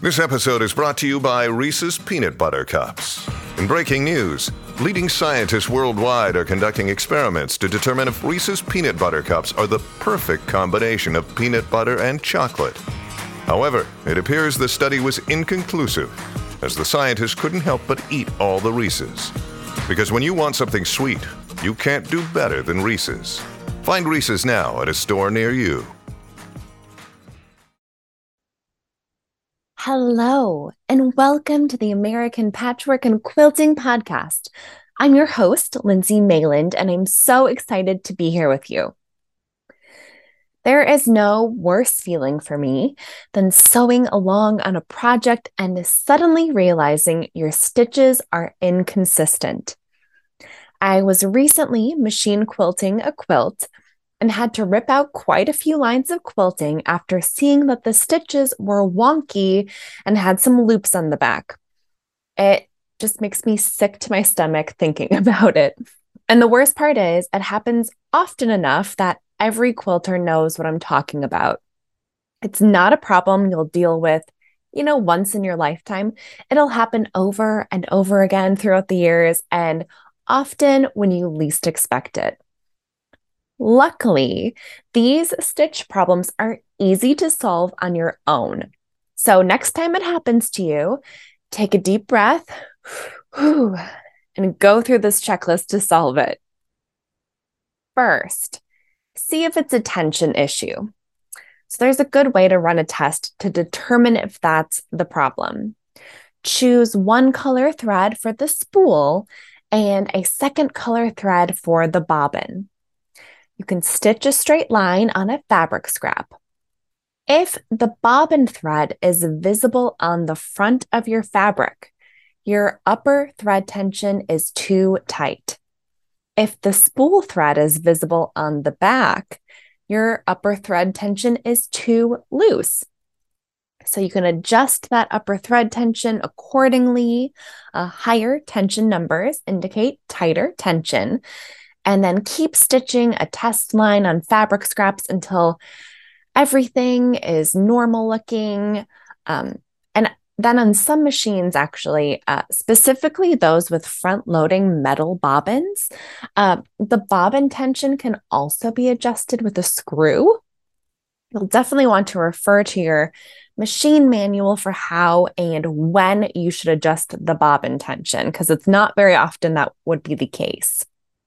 This episode is brought to you by Reese's Peanut Butter Cups. In breaking news, leading scientists worldwide are conducting experiments to determine if Reese's Peanut Butter Cups are the perfect combination of peanut butter and chocolate. However, it appears the study was inconclusive, as the scientists couldn't help but eat all the Reese's. Because when you want something sweet, you can't do better than Reese's. Find Reese's now at a store near you. Hello, and welcome to the American Patchwork and Quilting Podcast. I'm your host, Lindsay Mayland, and I'm so excited to be here with you. There is no worse feeling for me than sewing along on a project and suddenly realizing your stitches are inconsistent. I was recently machine quilting a quilt and had to rip out quite a few lines of quilting after seeing that the stitches were wonky and had some loops on the back. It just makes me sick to my stomach thinking about it. And the worst part is, it happens often enough that every quilter knows what I'm talking about. It's not a problem you'll deal with, once in your lifetime. It'll happen over and over again throughout the years, and often when you least expect it. Luckily, these stitch problems are easy to solve on your own. So next time it happens to you, take a deep breath and go through this checklist to solve it. First, see if it's a tension issue. So there's a good way to run a test to determine if that's the problem. Choose one color thread for the spool and a second color thread for the bobbin. You can stitch a straight line on a fabric scrap. If the bobbin thread is visible on the front of your fabric, your upper thread tension is too tight. If the spool thread is visible on the back, your upper thread tension is too loose. So you can adjust that upper thread tension accordingly. Higher tension numbers indicate tighter tension. And then keep stitching a test line on fabric scraps until everything is normal looking. And then on some machines, actually, specifically those with front-loading metal bobbins, the bobbin tension can also be adjusted with a screw. You'll definitely want to refer to your machine manual for how and when you should adjust the bobbin tension, because it's not very often that would be the case.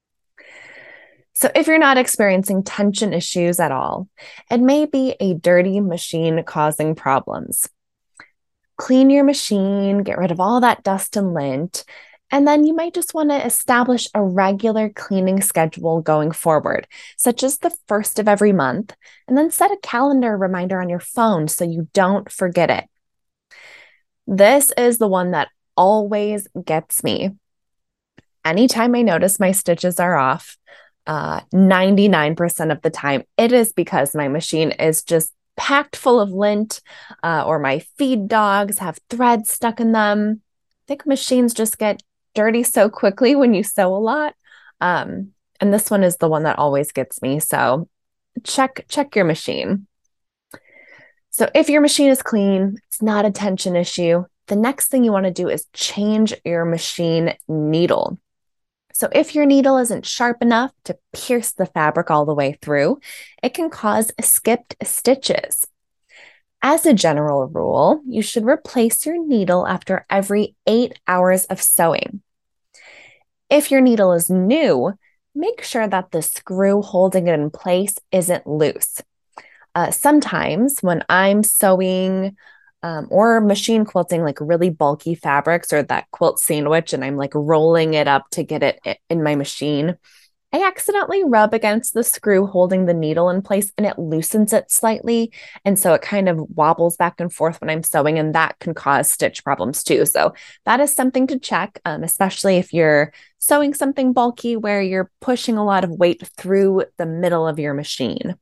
So if you're not experiencing tension issues at all, it may be a dirty machine causing problems. Clean your machine, get rid of all that dust and lint, and then you might just want to establish a regular cleaning schedule going forward, such as the first of every month, and then set a calendar reminder on your phone so you don't forget it. This is the one that always gets me. Anytime I notice my stitches are off, 99% of the time, it is because my machine is just packed full of lint, or my feed dogs have threads stuck in them. I think machines just get dirty so quickly when you sew a lot. And this one is the one that always gets me. So check your machine. So if your machine is clean, it's not a tension issue, the next thing you want to do is change your machine needle. So if your needle isn't sharp enough to pierce the fabric all the way through, it can cause skipped stitches. As a general rule, you should replace your needle after every 8 hours of sewing. If your needle is new, make sure that the screw holding it in place isn't loose. Sometimes when I'm sewing or machine quilting like really bulky fabrics or that quilt sandwich, and I'm like rolling it up to get it in my machine, I accidentally rub against the screw holding the needle in place and it loosens it slightly. And so it kind of wobbles back and forth when I'm sewing, and that can cause stitch problems too. So that is something to check, especially if you're sewing something bulky where you're pushing a lot of weight through the middle of your machine.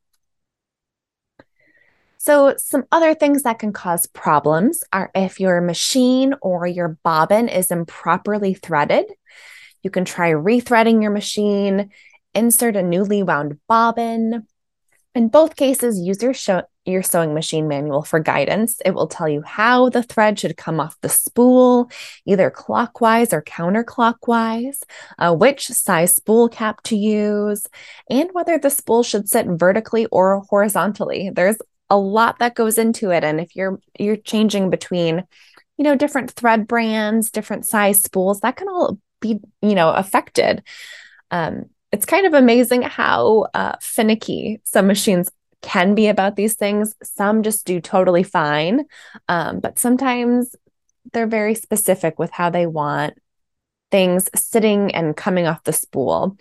So some other things that can cause problems are if your machine or your bobbin is improperly threaded. You can try rethreading your machine, insert a newly wound bobbin. In both cases, use your sewing machine manual for guidance. It will tell you how the thread should come off the spool, either clockwise or counterclockwise, which size spool cap to use, and whether the spool should sit vertically or horizontally. There's a lot that goes into it, and if you're changing between, different thread brands, different size spools, that can all be, affected. It's kind of amazing how finicky some machines can be about these things. Some just do totally fine, but sometimes they're very specific with how they want things sitting and coming off the spool.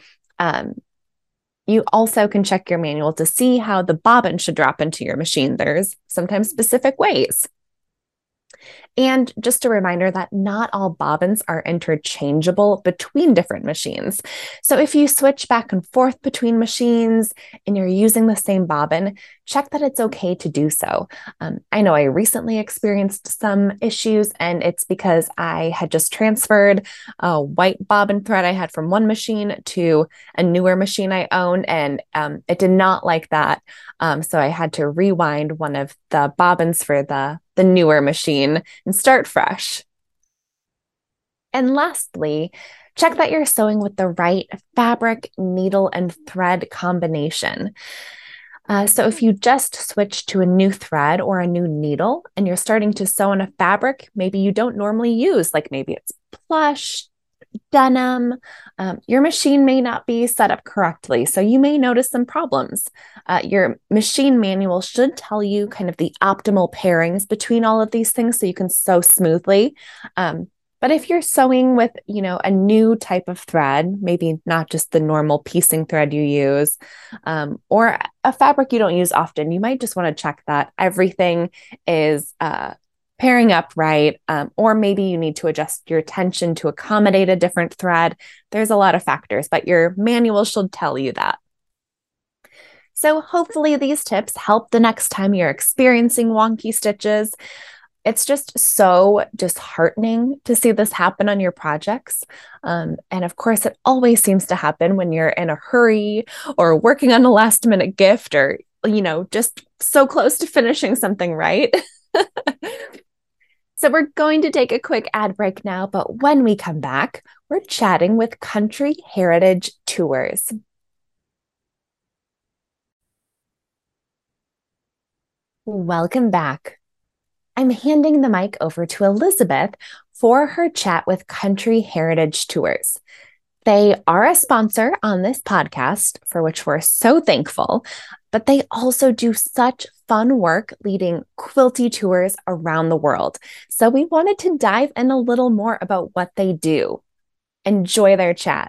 You also can check your manual to see how the bobbin should drop into your machine. There's sometimes specific ways. And just a reminder that not all bobbins are interchangeable between different machines. So if you switch back and forth between machines and you're using the same bobbin, check that it's okay to do so. I know I recently experienced some issues, and it's because I had just transferred a white bobbin thread I had from one machine to a newer machine I own, and it did not like that. So I had to rewind one of the bobbins for the newer machine and start fresh. And lastly, check that you're sewing with the right fabric, needle, and thread combination. So if you just switch to a new thread or a new needle and you're starting to sew on a fabric maybe you don't normally use, like maybe it's plush, denim, your machine may not be set up correctly. So you may notice some problems. Your machine manual should tell you kind of the optimal pairings between all of these things so you can sew smoothly. But if you're sewing with, a new type of thread, maybe not just the normal piecing thread you use, or a fabric you don't use often, you might just want to check that everything is pairing up right, or maybe you need to adjust your tension to accommodate a different thread. There's a lot of factors, but your manual should tell you that. So hopefully these tips help the next time you're experiencing wonky stitches. It's just so disheartening to see this happen on your projects. And of course, it always seems to happen when you're in a hurry or working on a last minute gift or, just so close to finishing something, right? So we're going to take a quick ad break now, but when we come back, we're chatting with Country Heritage Tours. Welcome back. I'm handing the mic over to Elizabeth for her chat with Country Heritage Tours. They are a sponsor on this podcast, for which we're so thankful, but they also do such fun work leading quilty tours around the world. So we wanted to dive in a little more about what they do. Enjoy their chat.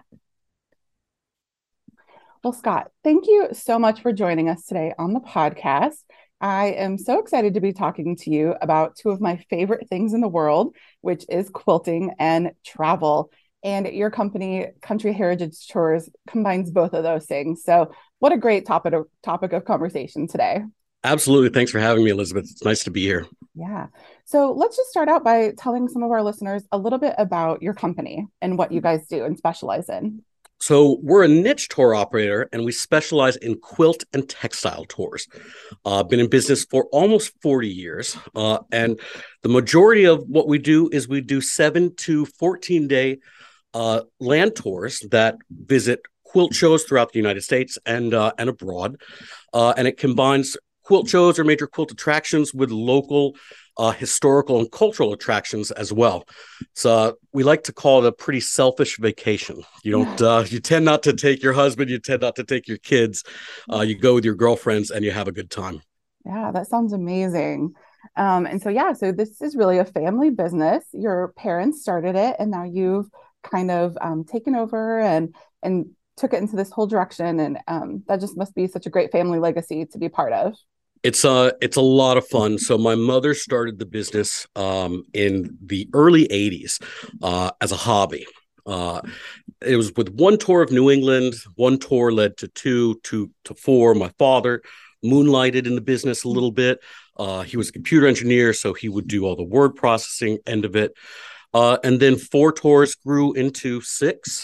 Well, Scott, thank you so much for joining us today on the podcast. I am so excited to be talking to you about two of my favorite things in the world, which is quilting and travel. And your company, Country Heritage Tours, combines both of those things. So what a great topic of conversation today. Absolutely. Thanks for having me, Elizabeth. It's nice to be here. Yeah. So let's just start out by telling some of our listeners a little bit about your company and what you guys do and specialize in. So we're a niche tour operator, and we specialize in quilt and textile tours. Been in business for almost 40 years. And the majority of what we do is we do 7 to 14-day land tours that visit quilt shows throughout the United States and abroad. And it combines quilt shows or major quilt attractions with local historical and cultural attractions as well. So we like to call it a pretty selfish vacation. You don't, you tend not to take your husband, you tend not to take your kids. You go with your girlfriends and you have a good time. Yeah, that sounds amazing. So this is really a family business. Your parents started it, and now you've kind of taken over and took it into this whole direction. And that just must be such a great family legacy to be part of. It's a lot of fun. So my mother started the business in the early 80s as a hobby. It was with one tour of New England. One tour led to two to four. My father moonlighted in the business a little bit. He was a computer engineer, so he would do all the word processing end of it. And then 4 tours grew into 6.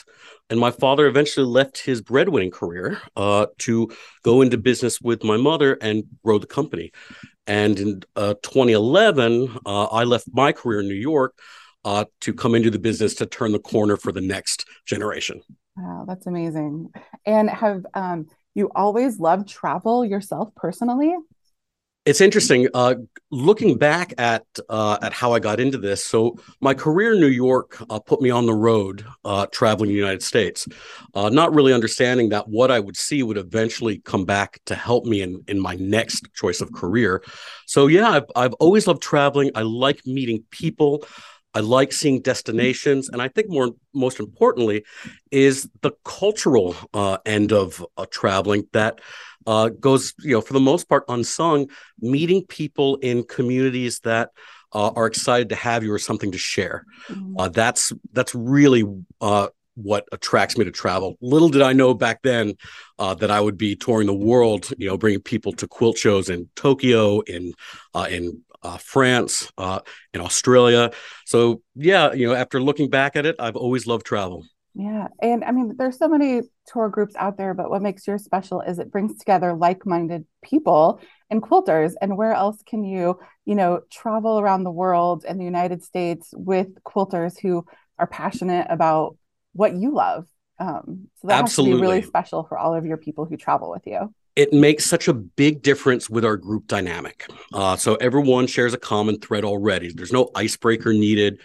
And my father eventually left his breadwinning career to go into business with my mother and grow the company. And in 2011, I left my career in New York to come into the business to turn the corner for the next generation. Wow, that's amazing. And have you always loved travel yourself personally? It's interesting looking back at how I got into this. So my career in New York put me on the road traveling the United States, not really understanding that what I would see would eventually come back to help me in my next choice of career. So yeah, I've always loved traveling. I like meeting people. I like seeing destinations, and I think most importantly is the cultural end of traveling that goes, for the most part unsung, meeting people in communities that are excited to have you or something to share. That's really what attracts me to travel. Little did I know back then that I would be touring the world, bringing people to quilt shows in Tokyo, in France, in Australia. So yeah, after looking back at it, I've always loved travel. Yeah. And I mean, there's so many tour groups out there, but what makes yours special is it brings together like-minded people and quilters. And where else can you, travel around the world and the United States with quilters who are passionate about what you love? So that Absolutely. has to be really special for all of your people who travel with you. It makes such a big difference with our group dynamic. So everyone shares a common thread already. There's no icebreaker needed.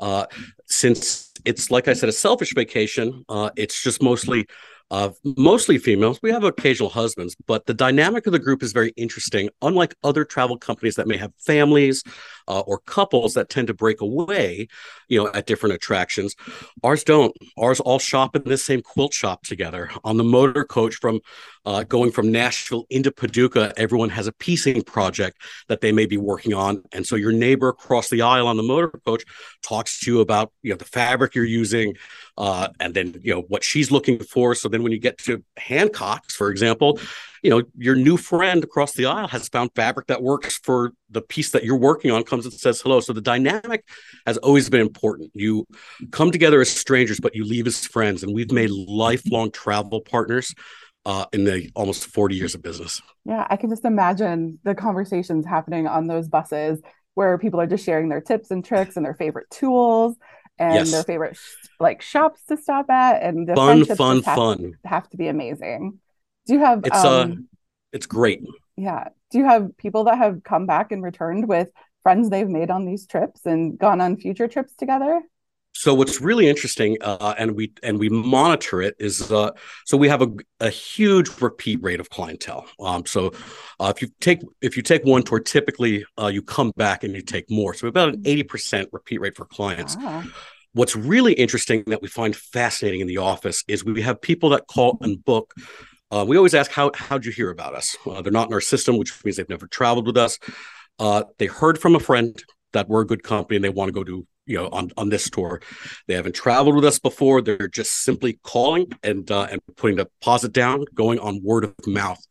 Since it's, like I said, a selfish vacation, it's just mostly females. We have occasional husbands, but the dynamic of the group is very interesting. Unlike other travel companies that may have families or couples that tend to break away, at different attractions, ours don't. Ours all shop in this same quilt shop together. On the motor coach from going from Nashville into Paducah, everyone has a piecing project that they may be working on. And so your neighbor across the aisle on the motor coach talks to you about, the fabric you're using, and then, what she's looking for. So then when you get to Hancock's, for example, your new friend across the aisle has found fabric that works for the piece that you're working on, comes and says hello. So the dynamic has always been important. You come together as strangers, but you leave as friends. And we've made lifelong travel partners in the almost 40 years of business. Yeah, I can just imagine the conversations happening on those buses where people are just sharing their tips and tricks and their favorite tools and their favorite shops to stop at, and the fun have to be amazing. Do you have it's great. Yeah. Do you have people that have come back and returned with friends they've made on these trips and gone on future trips together? So what's really interesting, and we monitor it, is so we have a huge repeat rate of clientele. So if you take one tour, typically you come back and you take more. So about an 80% repeat rate for clients. Wow. What's really interesting that we find fascinating in the office is we have people that call and book. We always ask, how'd you hear about us? They're not in our system, which means they've never traveled with us. They heard from a friend that we're a good company and they want to go to, on this tour. They haven't traveled with us before. They're just simply calling and putting the deposit down, going on word of mouth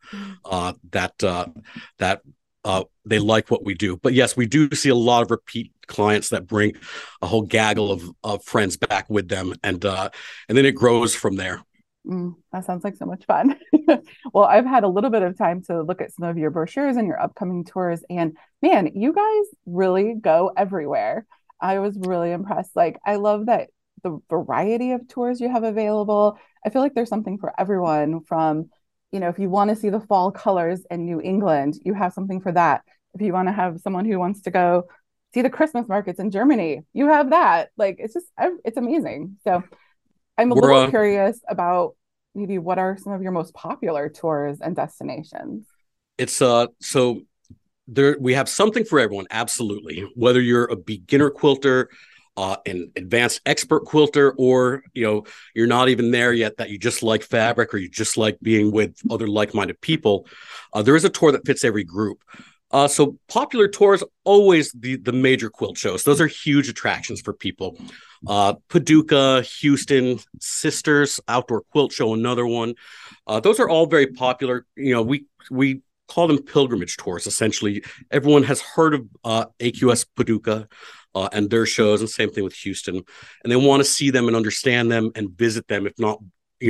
that they like what we do. But yes, we do see a lot of repeat clients that bring a whole gaggle of friends back with them, and then it grows from there. That sounds like so much fun. Well, I've had a little bit of time to look at some of your brochures and your upcoming tours, and man, you guys really go everywhere. I was really impressed. I love that the variety of tours you have available. I feel like there's something for everyone. From, if you want to see the fall colors in New England, you have something for that. If you want to have someone who wants to go see the Christmas markets in Germany, you have that. It's amazing. So I'm a little curious about maybe what are some of your most popular tours and destinations? It's so there we have something for everyone, absolutely. Whether you're a beginner quilter, an advanced expert quilter, or you're not even there yet, that you just like fabric or you just like being with other like-minded people, there is a tour that fits every group. So popular tours, always the major quilt shows. Those are huge attractions for people. Paducah, Houston, Sisters Outdoor Quilt Show, another one. Those are all very popular. We call them pilgrimage tours. Essentially, everyone has heard of AQS Paducah and their shows, and same thing with Houston. And they want to see them and understand them and visit them, if not,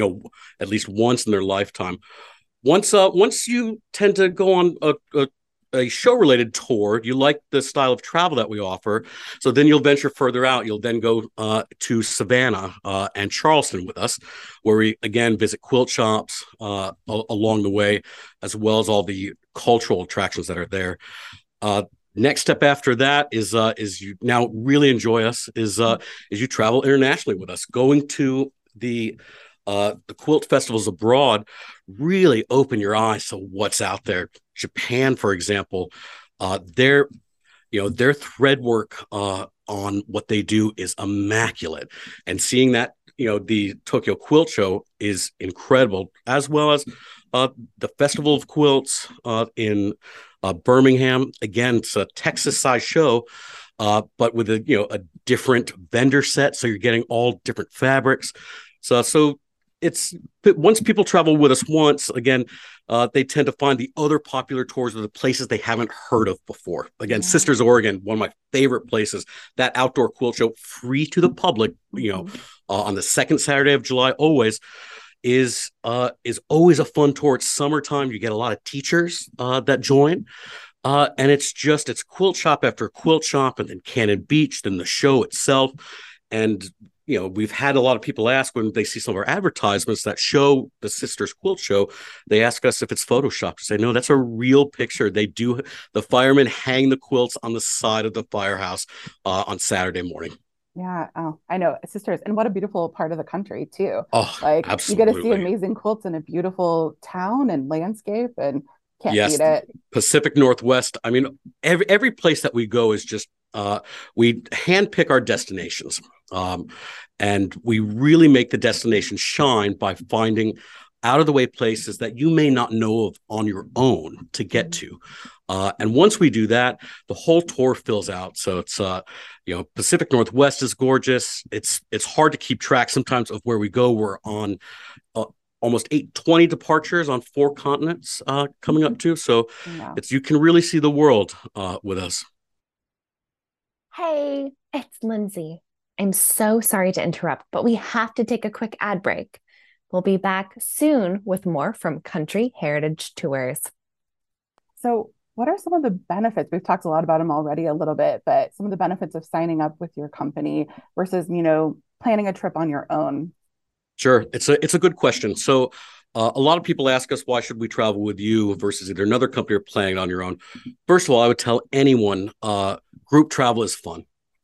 at least once in their lifetime. Once you tend to go on a show-related tour, you like the style of travel that we offer, so then you'll venture further out. You'll then go to Savannah and Charleston with us, where we, again, visit quilt shops along the way, as well as all the cultural attractions that are there. Next step after that is you now really enjoy us, is you travel internationally with us. Going to the quilt festivals abroad really open your eyes to what's out there. Japan, for example, their thread work on what they do is immaculate, and seeing that, the Tokyo Quilt Show is incredible, as well as the Festival of Quilts in Birmingham. Again, it's a Texas-sized show, but with a different vendor set, so you're getting all different fabrics. So it's, once people travel with us once, again, they tend to find the other popular tours of the places they haven't heard of before. Again, Sisters, Oregon, one of my favorite places. That outdoor quilt show, free to the public, on the second Saturday of July, always is always a fun tour. It's summertime. You get a lot of teachers that join. And it's quilt shop after quilt shop, and then Cannon Beach, then the show itself. And we've had a lot of people ask, when they see some of our advertisements that show the Sisters Quilt Show, they ask us if it's Photoshopped. I say, no, that's a real picture. They do. The firemen hang the quilts on the side of the firehouse on Saturday morning. Yeah. Oh, I know, Sisters. And what a beautiful part of the country too. Oh, like absolutely. You get to see amazing quilts in a beautiful town and landscape, and can't beat it. Pacific Northwest. I mean, every place that we go is just, we handpick our destinations. And we really make the destination shine by finding out of the way places that you may not know of on your own to get to. And once we do that, the whole tour fills out. So it's, Pacific Northwest is gorgeous. It's hard to keep track sometimes of where we go. We're on almost 820 departures on 4 continents coming up too. So you can really see the world with us. Hey, it's Lindsay. I'm so sorry to interrupt, but we have to take a quick ad break. We'll be back soon with more from Country Heritage Tours. So what are some of the benefits? We've talked a lot about them already a little bit, but some of the benefits of signing up with your company versus, planning a trip on your own. Sure. It's a good question. So a lot of people ask us, why should we travel with you versus either another company or planning on your own? First of all, I would tell anyone, group travel is fun.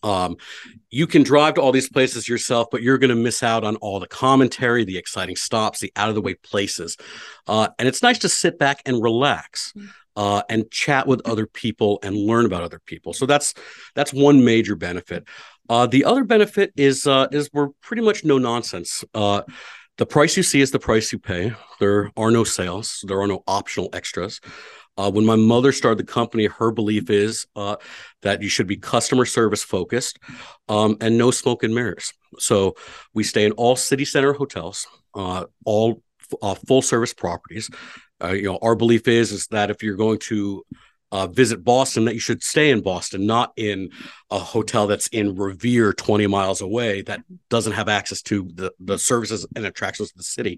You can drive to all these places yourself, but you're going to miss out on all the commentary, the exciting stops, the out of the way places. And it's nice to sit back and relax and chat with other people and learn about other people. So that's one major benefit. The other benefit is we're pretty much no nonsense. The price you see is the price you pay. There are no sales. There are no optional extras. When my mother started the company, her belief is that you should be customer service focused and no smoke and mirrors. So we stay in all city center hotels, all full service properties. Our belief is that if you're going to visit Boston, that you should stay in Boston, not in a hotel that's in Revere 20 miles away that doesn't have access to the services and attractions of the city.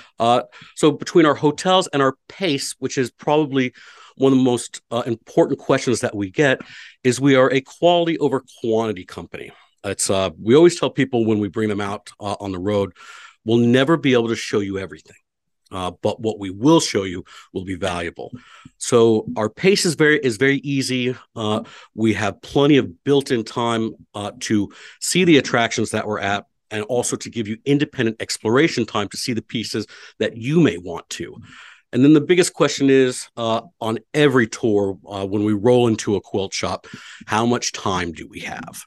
So between our hotels and our pace, which is probably one of the most important questions that we get, is we are a quality over quantity company. We always tell people when we bring them out on the road, we'll never be able to show you everything. But what we will show you will be valuable. So our pace is very easy. We have plenty of built-in time to see the attractions that we're at, and also to give you independent exploration time to see the pieces that you may want to. And then the biggest question is, on every tour, when we roll into a quilt shop, how much time do we have?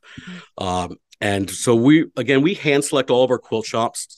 And so we hand select all of our quilt shops.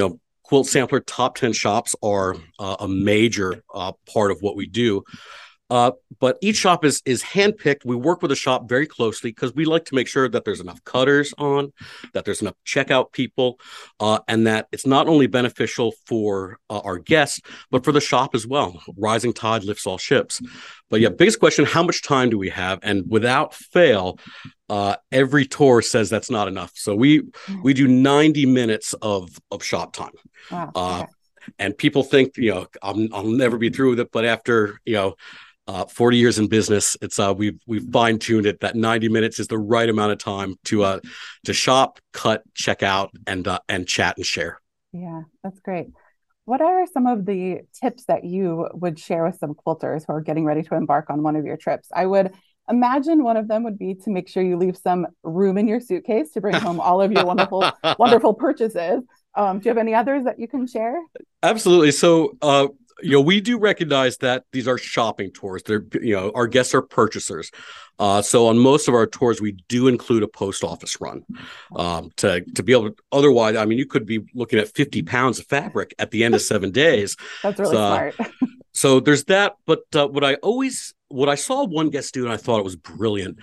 Quilt Sampler top 10 shops are a major part of what we do. But each shop is handpicked. We work with a shop very closely because we like to make sure that there's enough cutters on, that there's enough checkout people, and that it's not only beneficial for our guests, but for the shop as well. Rising tide lifts all ships. But yeah, biggest question, how much time do we have? And without fail, every tour says that's not enough. So we do 90 minutes of shop time. Wow. Okay. And people think, I'll never be through with it. But after, 40 years in business, it's we've fine-tuned it that 90 minutes is the right amount of time to shop, cut, check out, and chat and share. Yeah, that's great. What are some of the tips that you would share with some quilters who are getting ready to embark on one of your trips? I would imagine one of them would be to make sure you leave some room in your suitcase to bring home all of your wonderful purchases. Do you have any others that you can share? Absolutely. So, we do recognize that these are shopping tours. They're, our guests are purchasers. So on most of our tours, we do include a post office run to be able to, otherwise, I mean, you could be looking at 50 pounds of fabric at the end of 7 days. That's really smart. So there's that. But what I saw one guest do, and I thought it was brilliant,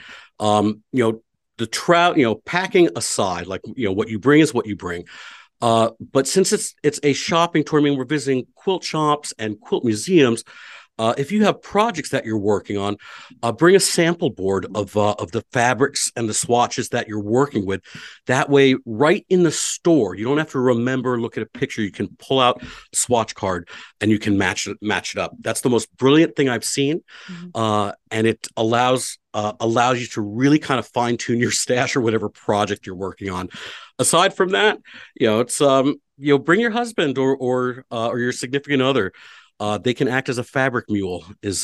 the packing aside, like, what you bring is what you bring. But since it's a shopping tour, I mean, we're visiting quilt shops and quilt museums. If you have projects that you're working on, bring a sample board of the fabrics and the swatches that you're working with. That way, right in the store, you don't have to remember, look at a picture. You can pull out a swatch card and you can match it up. That's the most brilliant thing I've seen, and it allows you to really kind of fine tune your stash or whatever project you're working on. Aside from that, it's bring your husband or your significant other. They can act as a fabric mule is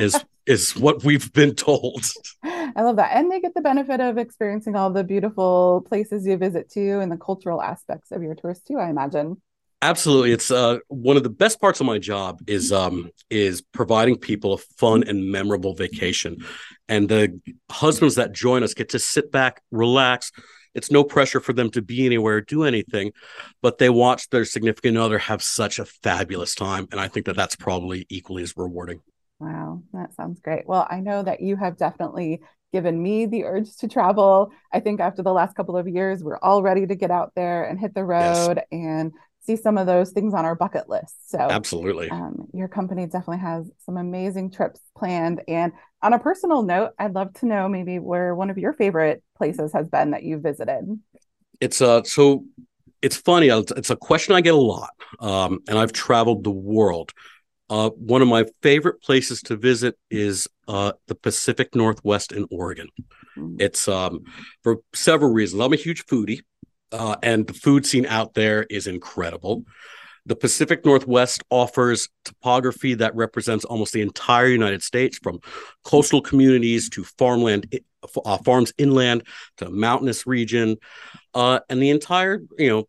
what we've been told. I love that. And they get the benefit of experiencing all the beautiful places you visit too, and the cultural aspects of your tours too, I imagine. Absolutely. It's one of the best parts of my job is providing people a fun and memorable vacation. And the husbands that join us get to sit back, relax. It's no pressure for them to be anywhere, do anything, but they watch their significant other have such a fabulous time. And I think that that's probably equally as rewarding. Wow, that sounds great. Well, I know that you have definitely given me the urge to travel. I think after the last couple of years, we're all ready to get out there and hit the road and see some of those things on our bucket list. So absolutely. Your company definitely has some amazing trips planned. And on a personal note, I'd love to know maybe where one of your favorite places has been that you've visited. It's so it's funny. It's a question I get a lot. And I've traveled the world. One of my favorite places to visit is the Pacific Northwest in Oregon. It's for several reasons. I'm a huge foodie. And the food scene out there is incredible. The Pacific Northwest offers topography that represents almost the entire United States, from coastal communities to farmland, farms inland to mountainous region, and the entire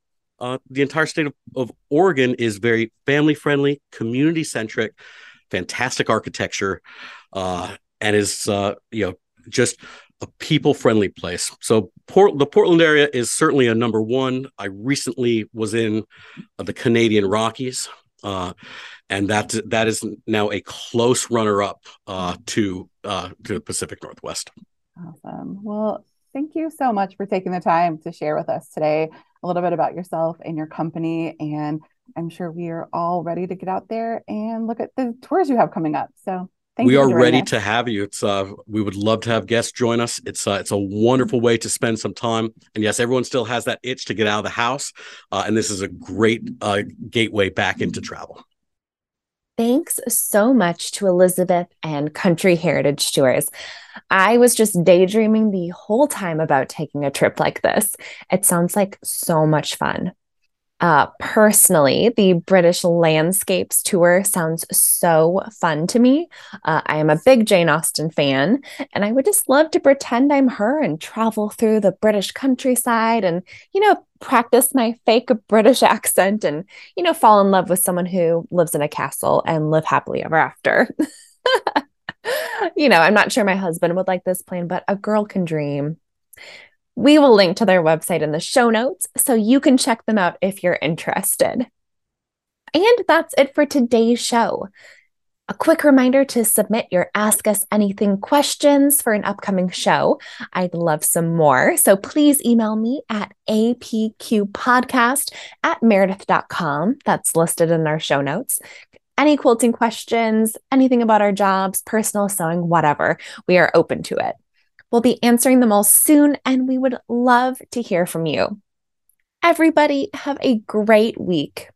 state of Oregon is very family friendly, community centric, fantastic architecture, and is just a people-friendly place. So the Portland area is certainly a number one. I recently was in the Canadian Rockies, and that is now a close runner-up to the Pacific Northwest. Awesome. Well, thank you so much for taking the time to share with us today a little bit about yourself and your company. And I'm sure we are all ready to get out there and look at the tours you have coming up. So we are ready to have you. It's we would love to have guests join us. It's a wonderful way to spend some time. And yes, everyone still has that itch to get out of the house. And this is a great gateway back into travel. Thanks so much to Elizabeth and Country Heritage Tours. I was just daydreaming the whole time about taking a trip like this. It sounds like so much fun. Personally, the British Landscapes Tour sounds so fun to me. I am a big Jane Austen fan, and I would just love to pretend I'm her and travel through the British countryside and, practice my fake British accent and, fall in love with someone who lives in a castle and live happily ever after. I'm not sure my husband would like this plan, but a girl can dream. We will link to their website in the show notes so you can check them out if you're interested. And that's it for today's show. A quick reminder to submit your Ask Us Anything questions for an upcoming show. I'd love some more. So please email me at apqpodcast@meredith.com. That's listed in our show notes. Any quilting questions, anything about our jobs, personal sewing, whatever, we are open to it. We'll be answering them all soon, and we would love to hear from you. Everybody, have a great week.